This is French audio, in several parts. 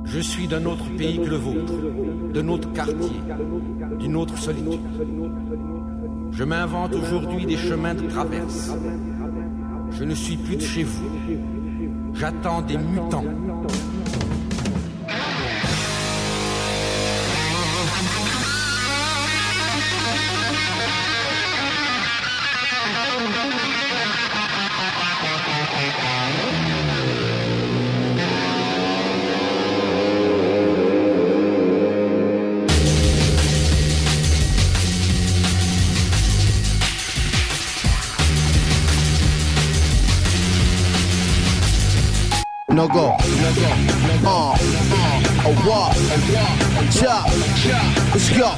Je suis d'un autre pays que le vôtre, d'un autre quartier, d'une autre solitude. Je m'invente aujourd'hui des chemins de traverse. Je ne suis plus de chez vous. J'attends des mutants. No go, a walk, chop, let's go.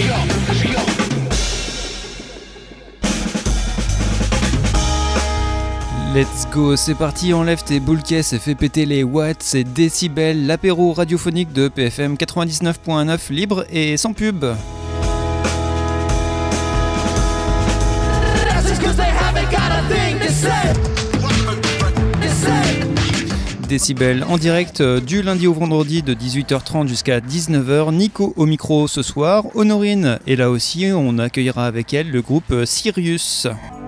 Let's go, c'est parti, enlève tes boules caisses et fais péter les watts, c'est Décibel, l'apéro radiophonique de PFM 99.9, libre et sans pub. Décibel en direct du lundi au vendredi de 18h30 jusqu'à 19h. Nico au micro ce soir. Honorine est là aussi. On accueillera avec elle le groupe Sirius.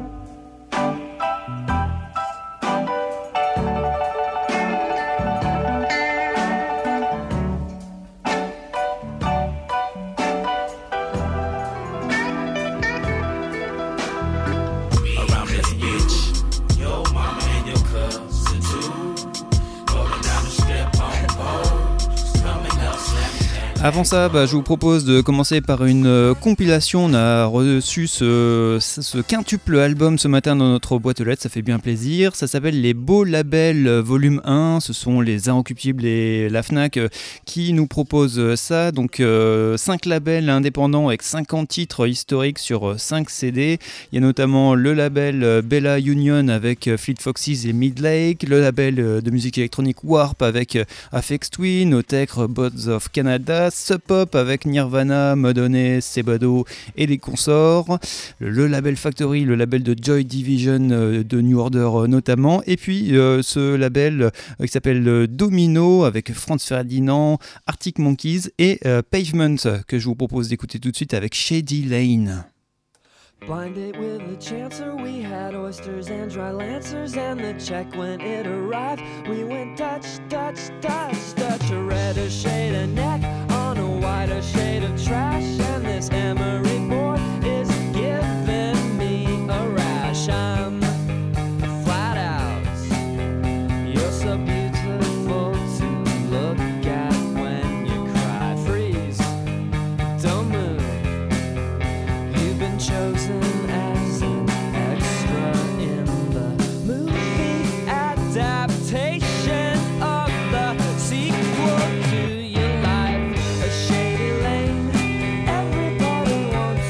Avant ça, je vous propose de commencer par une compilation. On a reçu ce quintuple album ce matin dans notre boîte aux lettres, ça fait bien plaisir. Ça s'appelle Les Beaux Labels Volume 1. Ce sont les Inrecuptibles et la Fnac qui nous proposent ça. Donc 5 labels indépendants avec 50 titres historiques sur 5 CD. Il y a notamment le label Bella Union avec Fleet Foxes et Midlake, le label de musique électronique Warp avec Aphex Twin, Otech, Robots of Canada, Sub Pop avec Nirvana, Madonna, Sebado et les consorts, le label Factory, le label de Joy Division de New Order notamment, et puis ce label qui s'appelle Domino avec Franz Ferdinand, Arctic Monkeys et Pavement que je vous propose d'écouter tout de suite avec Shady Lane. Blinded with the chancer, we had oysters and dry lancers, and the check when it arrived, we went Dutch, Dutch, Dutch, Dutch, a redder shade of neck on a whiter shade of trash, and this emery board is giving me a rash. I'm flat out, you're so beautiful to look at when you cry. Freeze, don't move, you've been chosen as an extra in the movie adaptation of the sequel to your life, A Shady Lane. Everybody wants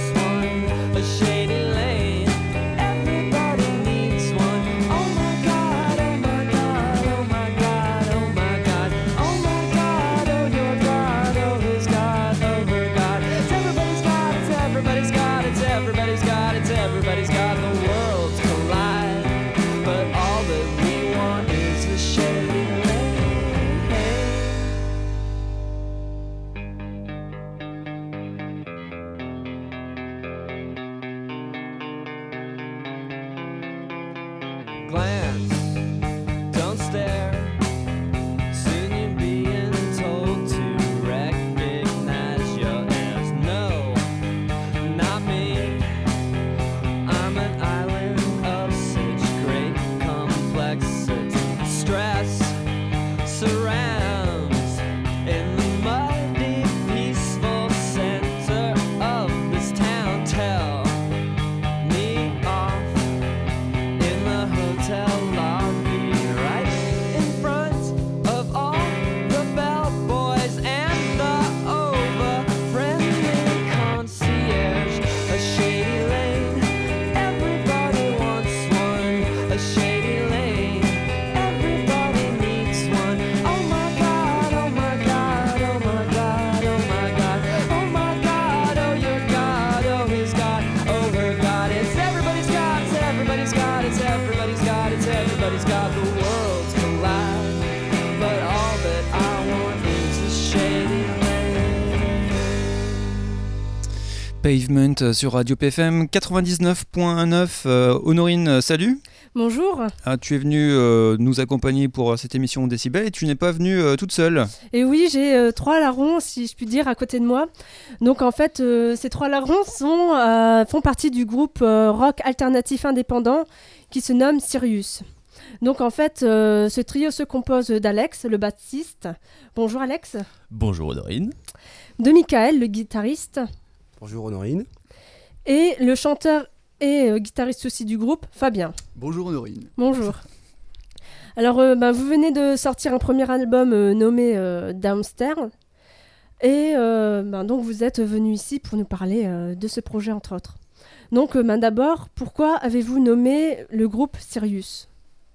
Pavement sur Radio PFM 99.9. Honorine, salut. Bonjour. Tu es venue nous accompagner pour cette émission Décibel et tu n'es pas venue toute seule. Et oui, j'ai 3 larrons, si je puis dire, à côté de moi. Donc en fait, ces 3 larrons font partie du groupe rock alternatif indépendant qui se nomme Sirius. Donc en fait, ce trio se compose d'Alex, le bassiste. Bonjour Alex. Bonjour Honorine. De Michael, le guitariste. Bonjour Honorine. Et le chanteur et guitariste aussi du groupe, Fabien. Bonjour Honorine. Bonjour. Alors, vous venez de sortir un premier album nommé Downstairs. Et donc, vous êtes venu ici pour nous parler de ce projet, entre autres. Donc, d'abord, pourquoi avez-vous nommé le groupe Sirius ?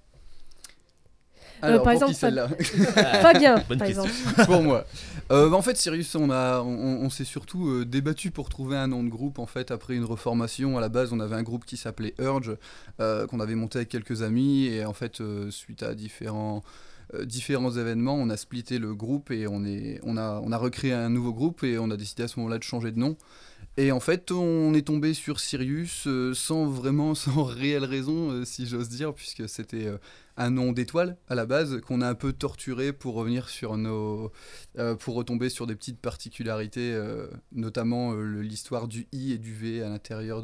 Alors, par pour exemple, qui celle-là Fabien, Bonne par question. exemple. Pour moi. En fait, Sirius, on s'est surtout débattu pour trouver un nom de groupe. En fait, après une reformation, à la base, on avait un groupe qui s'appelait Urge, qu'on avait monté avec quelques amis. Et en fait, suite à différents événements, on a splitté le groupe et on a recréé un nouveau groupe et on a décidé à ce moment-là de changer de nom. Et en fait, on est tombé sur Sirius sans réelle raison, si j'ose dire, puisque c'était un nom d'étoile à la base qu'on a un peu torturé pour revenir sur pour retomber sur des petites particularités, notamment l'histoire du I et du V à l'intérieur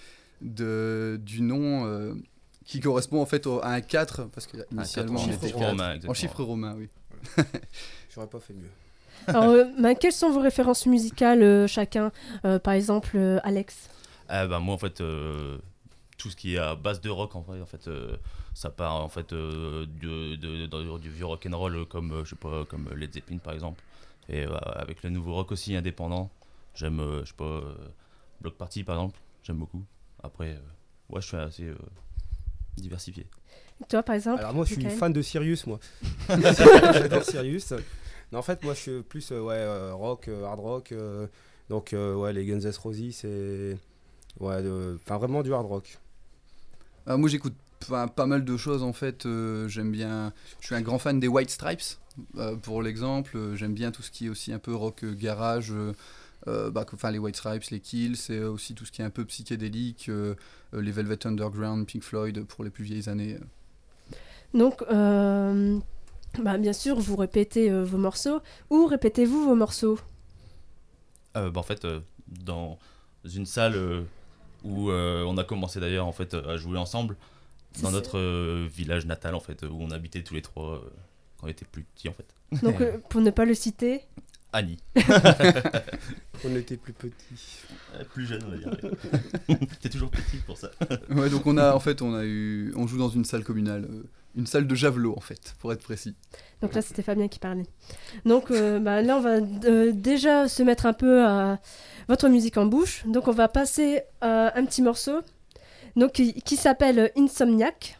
du nom, qui correspond en fait à un 4, parce qu'initialement on était en chiffre romain, oui. J'aurais pas fait mieux. Alors, quelles sont vos références musicales chacun par exemple, Alex ? Moi en fait, tout ce qui est à base de rock en fait, ça part en fait du vieux rock and roll comme comme Led Zeppelin par exemple, et avec le nouveau rock aussi indépendant. J'aime Bloc Party par exemple, j'aime beaucoup. Après, je suis assez diversifié. Et toi par exemple ? Alors moi je suis Michael ? fan de Sirius, moi. J'adore Sirius. Non, en fait moi je suis plus rock, hard rock, donc les Guns N' Roses, c'est vraiment du hard rock. Moi j'écoute pas mal de choses en fait, j'aime bien, je suis un grand fan des White Stripes pour l'exemple, j'aime bien tout ce qui est aussi un peu rock garage, les White Stripes, les Kills, c'est aussi tout ce qui est un peu psychédélique, les Velvet Underground, Pink Floyd pour les plus vieilles années. Donc, bien sûr, vous répétez vos morceaux. Où répétez-vous vos morceaux ? En fait, dans une salle où on a commencé d'ailleurs en fait à jouer ensemble, dans notre village natal en fait, où on habitait tous les 3 quand on était plus petits en fait. Donc, pour ne pas le citer, Annie. On était plus petits. Plus jeune on va dire. T'es toujours petit pour ça. Ouais, donc on joue dans une salle communale, une salle de javelot en fait, pour être précis. donc là c'était Fabien qui parlait. Donc là on va déjà se mettre un peu votre musique en bouche. Donc on va passer un petit morceau donc, qui s'appelle Insomniac.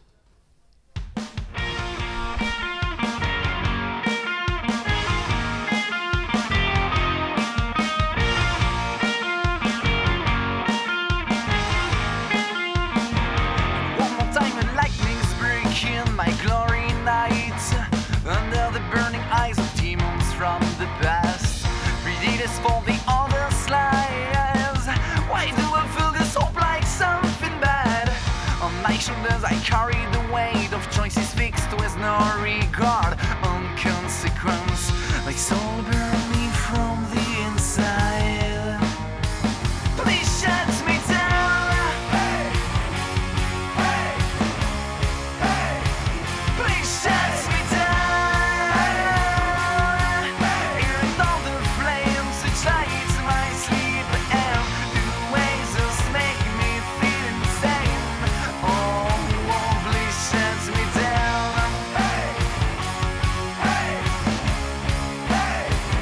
Shoulders, I carry the weight of choices fixed with no regard on consequence. My soul burn me from the inside. Please shut me down. Hey, hey, hey. Please shut me down. Hearing all the flames which light my sleep and the ways just make me feel insane. Sends me down. Hey, hey, hey.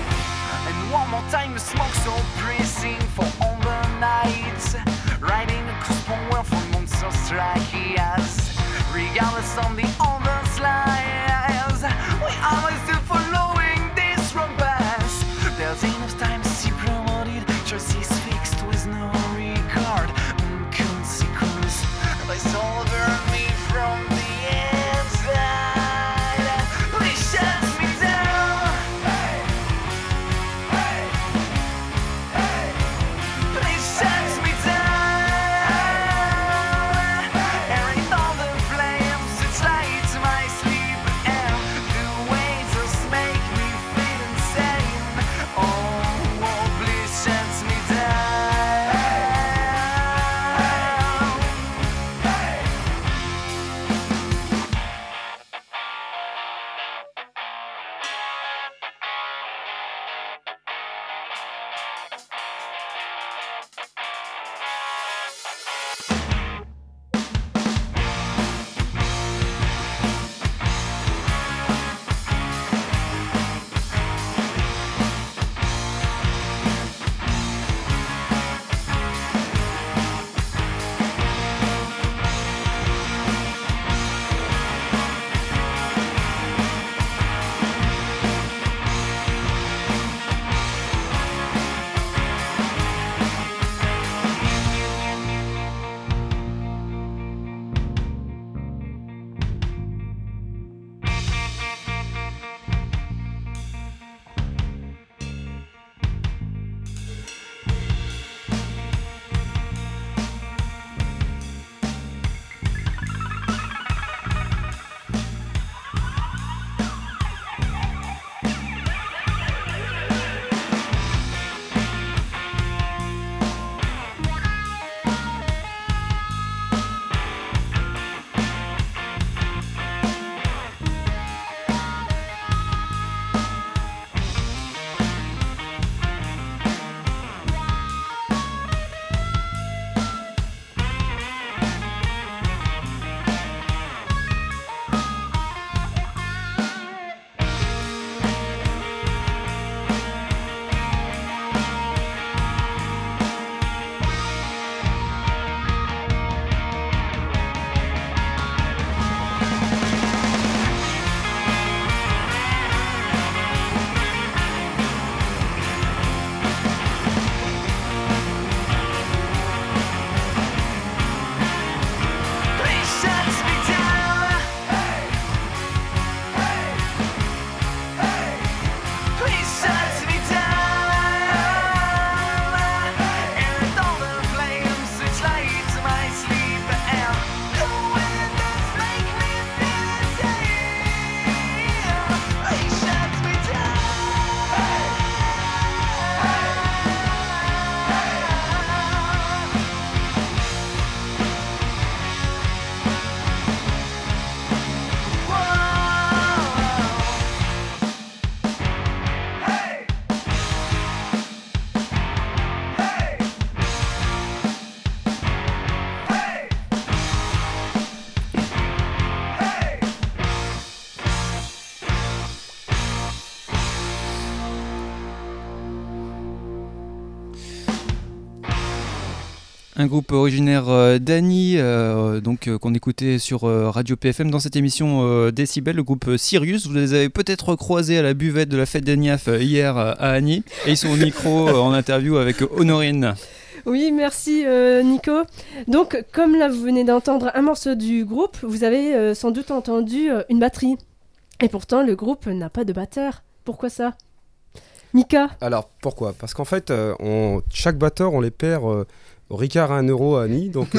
Un groupe originaire d'Annie, qu'on écoutait sur Radio PFM dans cette émission Décibel, le groupe Sirius. Vous les avez peut-être croisés à la buvette de la fête d'Aniaf hier à Annie. Et ils sont au micro en interview avec Honorine. Oui, merci Nico. Donc, comme là vous venez d'entendre un morceau du groupe, vous avez sans doute entendu une batterie. Et pourtant, le groupe n'a pas de batteur. Pourquoi ça, Mika? Alors pourquoi? Parce qu'en fait, chaque batteur, on les perd au Ricard à 1 euro à Annie. Donc,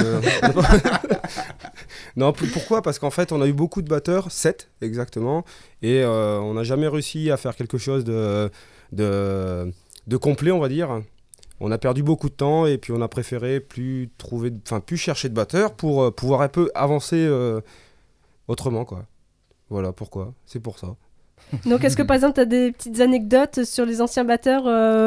non, pourquoi? Parce qu'en fait, on a eu beaucoup de batteurs, 7 exactement, et on n'a jamais réussi à faire quelque chose de complet, on va dire. On a perdu beaucoup de temps et puis on a préféré plus chercher de batteurs pour pouvoir un peu avancer autrement, quoi. Voilà pourquoi, c'est pour ça. Donc, est-ce que par exemple, tu as des petites anecdotes sur les anciens batteurs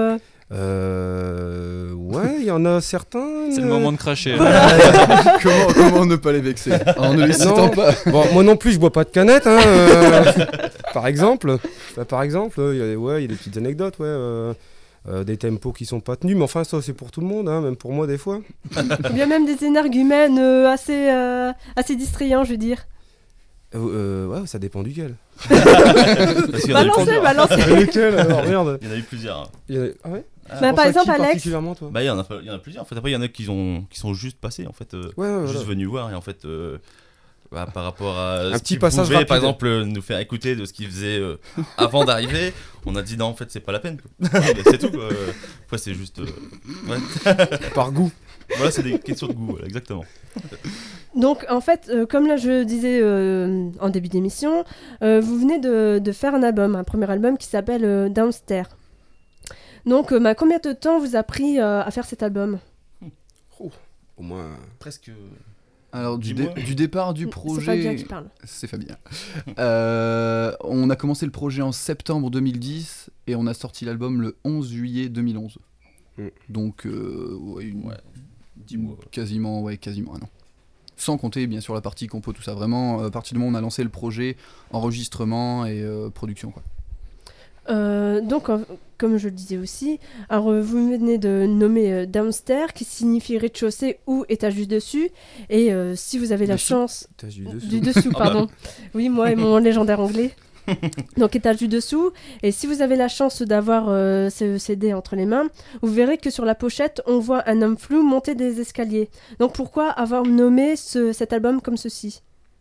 Ouais, il y en a certains. C'est le moment de cracher. Comment ne pas les vexer en ne les citant pas. Bon, moi non plus, je bois pas de canette, hein, par exemple. Il y a des petites anecdotes, des tempos qui sont pas tenus, mais enfin, ça, c'est pour tout le monde, hein, même pour moi, des fois. Ou bien même des énergumènes assez distrayants, je veux dire. Ouais, ça dépend duquel. Balancez. Lequel alors, merde. Il y en a eu plusieurs. Hein. Ah ouais? Par exemple, Alex. Particulièrement, toi. Il y en a plusieurs. En fait, après, il y en a qui sont juste passés, en fait, juste venus voir, et en fait, par rapport à un ce petit qu'ils passage pouvaient, rapide. par exemple, nous faire écouter de ce qu'ils faisaient avant d'arriver, on a dit non, en fait, c'est pas la peine. C'est tout. Quoi. Après, c'est juste. Par goût. Voilà, c'est des questions de goût, voilà, exactement. Donc, en fait, comme là je disais en début d'émission, vous venez de faire un album, un premier album qui s'appelle Downstairs. Donc, combien de temps vous a pris à faire cet album? Au moins. Presque. Alors, du départ du projet. C'est Fabien qui parle. C'est Fabien. On a commencé le projet en septembre 2010 et on a sorti l'album le 11 juillet 2011. Donc, 10 mois. Quasiment un an. Sans compter bien sûr la partie compo, tout ça. Vraiment, à partir du moment où on a lancé le projet, enregistrement et production, quoi. Donc, comme je le disais aussi, alors vous venez de nommer Downstairs, qui signifie rez-de-chaussée ou étage du dessus. Et si vous avez la chance... Étage du dessous. Du dessous, pardon. Oui, moi et mon légendaire anglais. Donc, étage du dessous. Et si vous avez la chance d'avoir ce CD entre les mains, vous verrez que sur la pochette, on voit un homme flou monter des escaliers. Donc, pourquoi avoir nommé cet album comme ceci?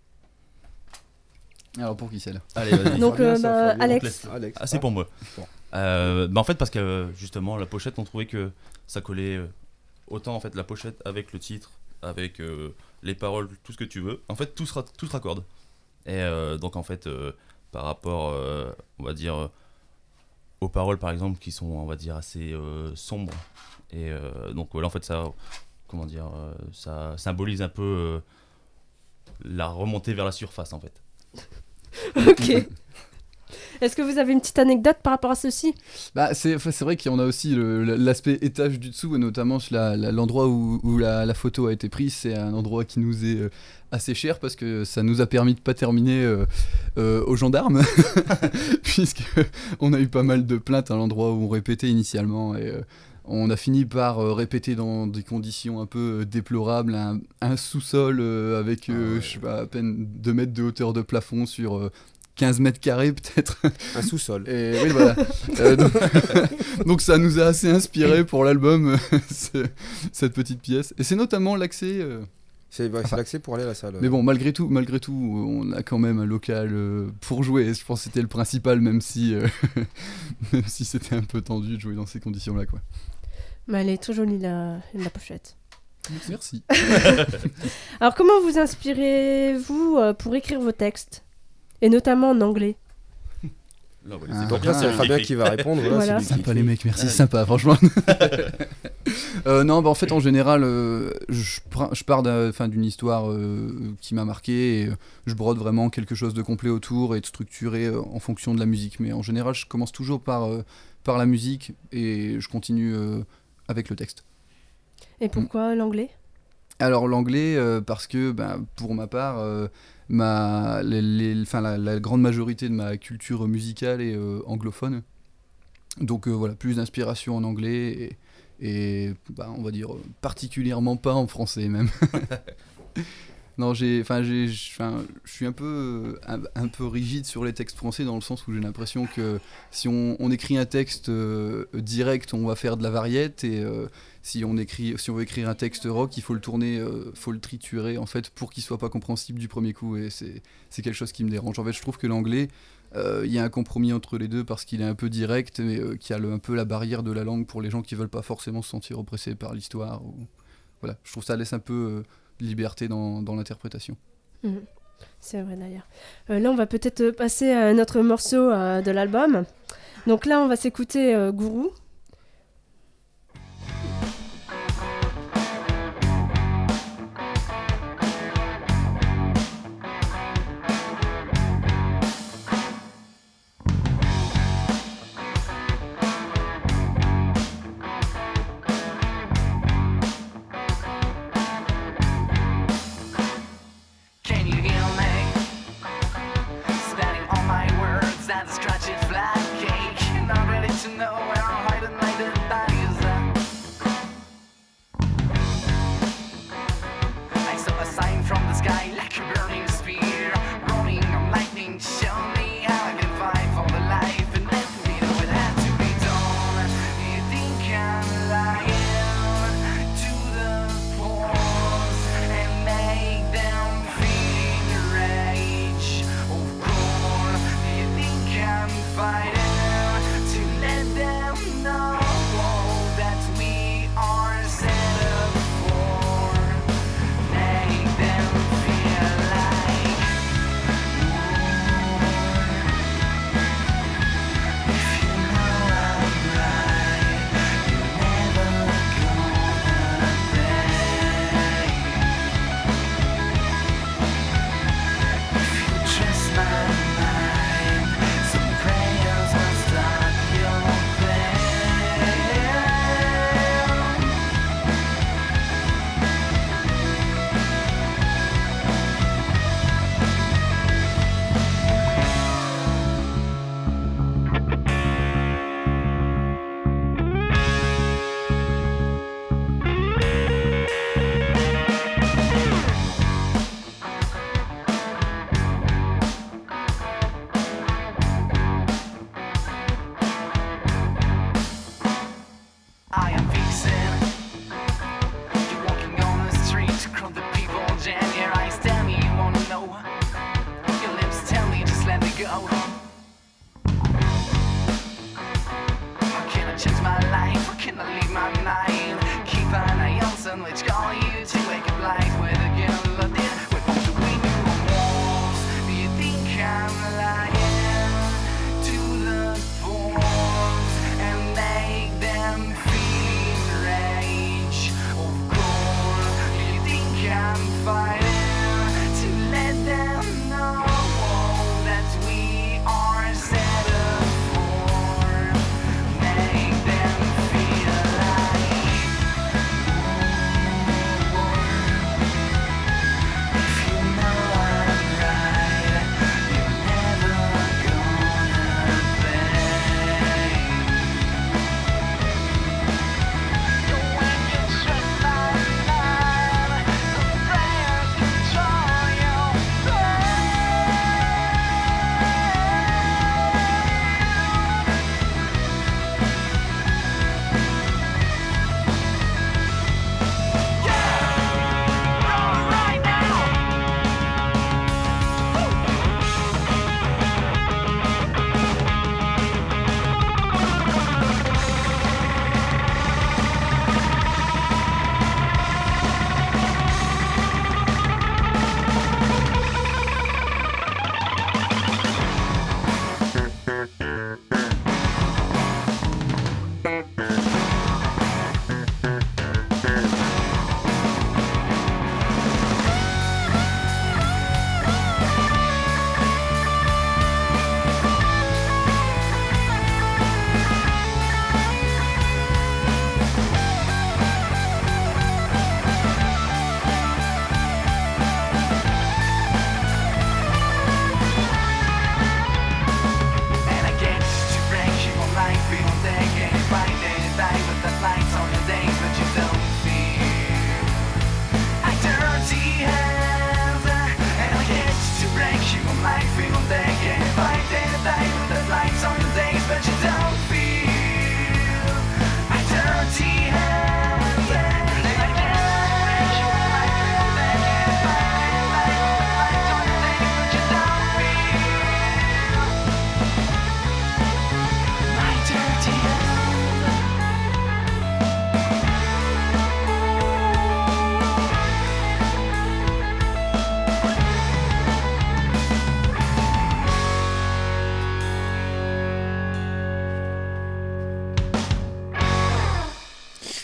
Alors, pour qui c'est là? Allez, vas-y. Donc, Fabien, Alex. Ah, c'est pour moi. Bon. En fait, parce que justement, la pochette, on trouvait que ça collait autant en fait la pochette avec le titre, avec les paroles, tout ce que tu veux. En fait, tout se raccorde. Et donc, en fait, par rapport, on va dire, aux paroles, par exemple, qui sont, on va dire, assez sombres. Et donc, voilà, en fait, ça, comment dire, ça symbolise un peu la remontée vers la surface, en fait. Ok. Est-ce que vous avez une petite anecdote par rapport à ceci? C'est vrai qu'on a aussi l'aspect étage du dessous, et notamment l'endroit où la photo a été prise. C'est un endroit qui nous est assez cher parce que ça nous a permis de pas terminer aux gendarmes puisque on a eu pas mal de plaintes à l'endroit où on répétait initialement, et on a fini par répéter dans des conditions un peu déplorables, un sous-sol avec je sais pas, à peine 2 mètres de hauteur de plafond sur 15 mètres carrés peut-être. Un sous-sol. Et oui, voilà. Donc ça nous a assez inspiré pour l'album, cette petite pièce. Et c'est notamment l'accès... C'est l'accès pour aller à la salle. Mais bon, malgré tout, on a quand même un local pour jouer. Je pense que c'était le principal, même si c'était un peu tendu de jouer dans ces conditions-là, quoi. Mais elle est trop jolie, la pochette. Merci. Alors, comment vous inspirez-vous pour écrire vos textes? Et notamment en anglais. Là, ouais, Donc là, c'est Fabien qui va répondre. Voilà. Sympa les mecs, merci, sympa, franchement. Non, en fait, en général, je pars d'une histoire qui m'a marqué, et je brode vraiment quelque chose de complet autour et de structuré en fonction de la musique. Mais en général, je commence toujours par la musique et je continue avec le texte. Et pourquoi l'anglais? Alors l'anglais, parce que pour ma part, la grande majorité de ma culture musicale est anglophone. Donc voilà, plus d'inspiration en anglais et on va dire particulièrement pas en français même. Non, je suis un peu rigide sur les textes français dans le sens où j'ai l'impression que si on écrit un texte direct, on va faire de la variette, et si on veut écrire un texte rock, il faut le tourner, faut le triturer en fait pour qu'il soit pas compréhensible du premier coup, et c'est quelque chose qui me dérange. En fait, je trouve que l'anglais, il y a un compromis entre les deux parce qu'il est un peu direct, mais qui a un peu la barrière de la langue pour les gens qui veulent pas forcément se sentir oppressés par l'histoire. Voilà, je trouve que ça laisse un peu liberté dans l'interprétation. C'est vrai d'ailleurs. Là, on va peut-être passer à un autre morceau de l'album. Donc là, on va s'écouter Gourou.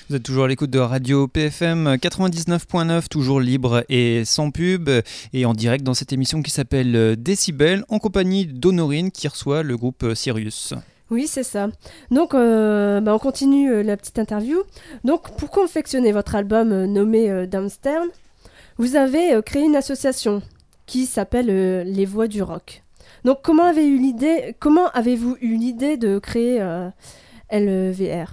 Vous êtes toujours à l'écoute de Radio PFM 99.9, toujours libre et sans pub, et en direct dans cette émission qui s'appelle Décibel, en compagnie d'Honorine qui reçoit le groupe Sirius. Oui, c'est ça. Donc, on continue la petite interview. Donc, pour confectionner votre album nommé Downstern, vous avez créé une association qui s'appelle Les Voix du Rock. Donc, comment avez-vous eu l'idée de créer LVR ?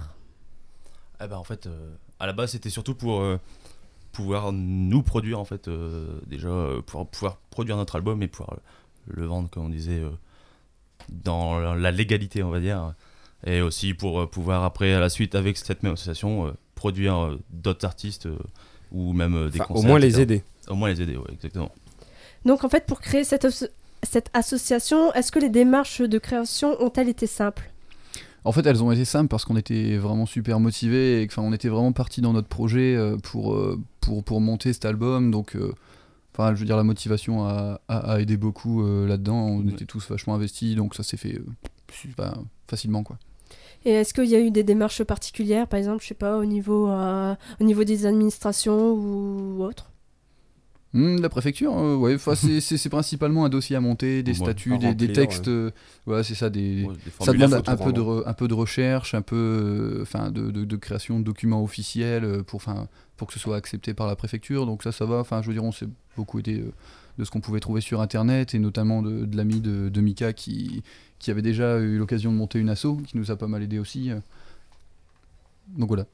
En fait, à la base, c'était surtout pour pouvoir nous produire, en fait, pour pouvoir produire notre album et pouvoir le vendre, comme on disait, dans la légalité, on va dire, et aussi pour pouvoir après, à la suite, avec cette même association, produire d'autres artistes ou même des concerts. Au moins les aider. Au moins les aider, oui, exactement. Donc, en fait, pour créer cette association, est-ce que les démarches de création ont-elles été simples ? En fait, elles ont été simples parce qu'on était vraiment super motivés et on était vraiment partis dans notre projet pour monter cet album. Donc, je veux dire, la motivation a aidé beaucoup là-dedans. On était tous vachement investis, donc ça s'est fait facilement, quoi. Et est-ce qu'il y a eu des démarches particulières, par exemple, je sais pas, au niveau des administrations ou autre ? La préfecture, ouais, c'est principalement un dossier à monter, des statuts, des textes, ouais, c'est ça, ça demande un peu de recherche, un peu de création de documents officiels pour que ce soit accepté par la préfecture, donc ça va, je veux dire, on s'est beaucoup aidé de ce qu'on pouvait trouver sur internet, et notamment de l'ami de Mika qui avait déjà eu l'occasion de monter une asso, qui nous a pas mal aidé aussi, donc voilà.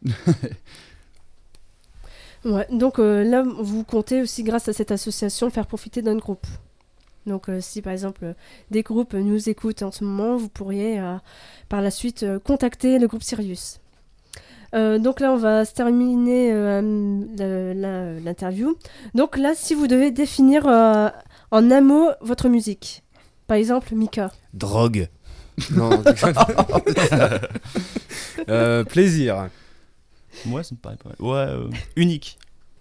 Ouais, donc là, vous comptez aussi, grâce à cette association, faire profiter d'un groupe. Donc si par exemple des groupes nous écoutent en ce moment, vous pourriez par la suite contacter le groupe Sirius. Donc là, on va se terminer l'interview. Donc là, si vous devez définir en un mot votre musique, par exemple Mika. Drogue. Non. Plaisir. Moi, ça me paraît pas mal. Ouais, unique.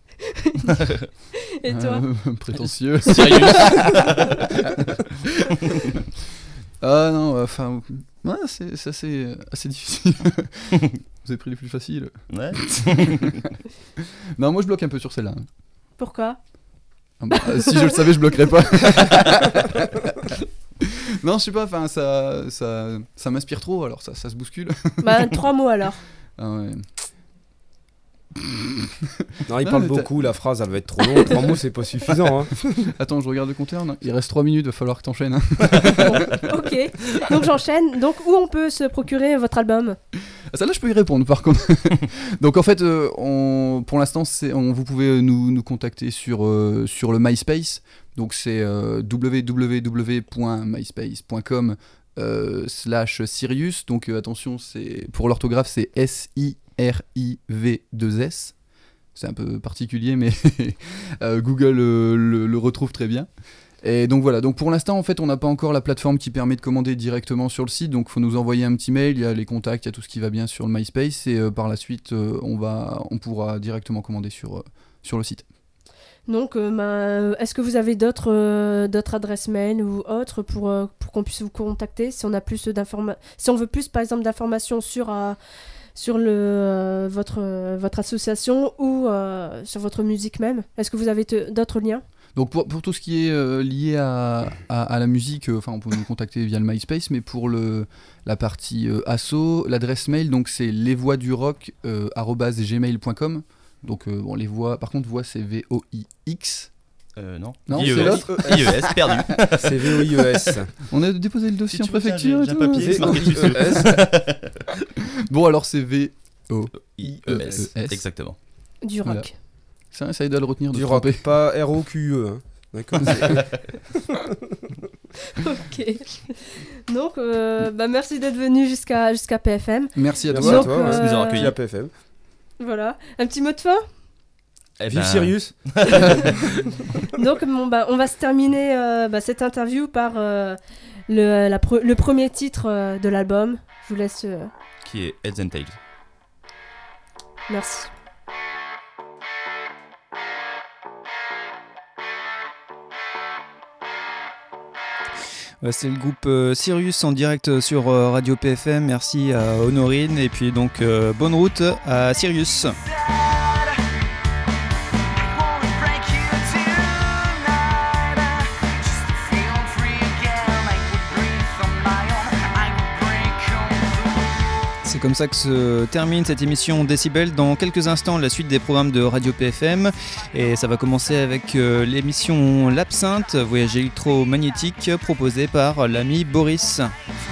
Et toi prétentieux. Sérieux. Ah non, c'est assez difficile. Vous avez pris les plus faciles. Ouais. Non, moi je bloque un peu sur celle-là. Pourquoi ? Si je le savais, je bloquerais pas. Non, je sais pas, ça m'inspire trop, alors ça se bouscule. 3 mots alors. Ah ouais. Non, il parle beaucoup, la phrase elle va être trop longue. 3 mots c'est pas suffisant. Hein. Attends, je regarde le compteur. Non, il reste 3 minutes, va falloir que t'enchaînes. Hein. Bon, ok, donc j'enchaîne. Donc où on peut se procurer votre album ? Ça là je peux y répondre par contre. Donc en fait, pour l'instant, vous pouvez nous contacter sur le MySpace. Donc c'est www.myspace.com/Sirius. Donc attention, pour l'orthographe, c'est SIRIV2S. C'est un peu particulier, mais Google le retrouve très bien. Et donc voilà, donc pour l'instant en fait on n'a pas encore la plateforme qui permet de commander directement sur le site, donc il faut nous envoyer un petit mail, il y a les contacts, il y a tout ce qui va bien sur le MySpace, et par la suite on pourra directement commander sur le site. Donc est-ce que vous avez d'autres adresses mail ou autres pour qu'on puisse vous contacter si on a plus si on veut plus par exemple d'informations sur votre association ou sur votre musique même? Est-ce que vous avez d'autres liens? Donc pour tout ce qui est lié à la musique, on peut nous contacter via le MySpace, mais pour la partie asso, l'adresse mail, donc c'est lesvoixdurock@gmail.com. Donc les voix, par contre voix c'est VOIX. Non, c'est l'autre. IES, perdu. C'est VOIES. On a déposé le dossier Si en tu veux, préfecture. j'ai un papier, c'est marqué dessus. Bon alors c'est VOIES. Exactement. Du rock. Voilà. Ça aide à le retenir. Du rock, pas ROQE. Hein. D'accord. Ok. Donc merci d'être venu jusqu'à PFM. Merci à Merci toi. à toi. Merci de nous avoir accueillis. À PFM. Voilà. Un petit mot de fin? Vive Sirius. Donc on va se terminer cette interview par le premier titre de l'album. Je vous laisse. Qui est Heads and Tails. Merci. C'est le groupe Sirius en direct sur Radio PFM. Merci à Honorine et puis donc bonne route à Sirius. C'est comme ça que se termine cette émission Décibel. Dans quelques instants, la suite des programmes de Radio PFM. Et ça va commencer avec l'émission L'Absinthe, voyage électromagnétique proposée par l'ami Boris.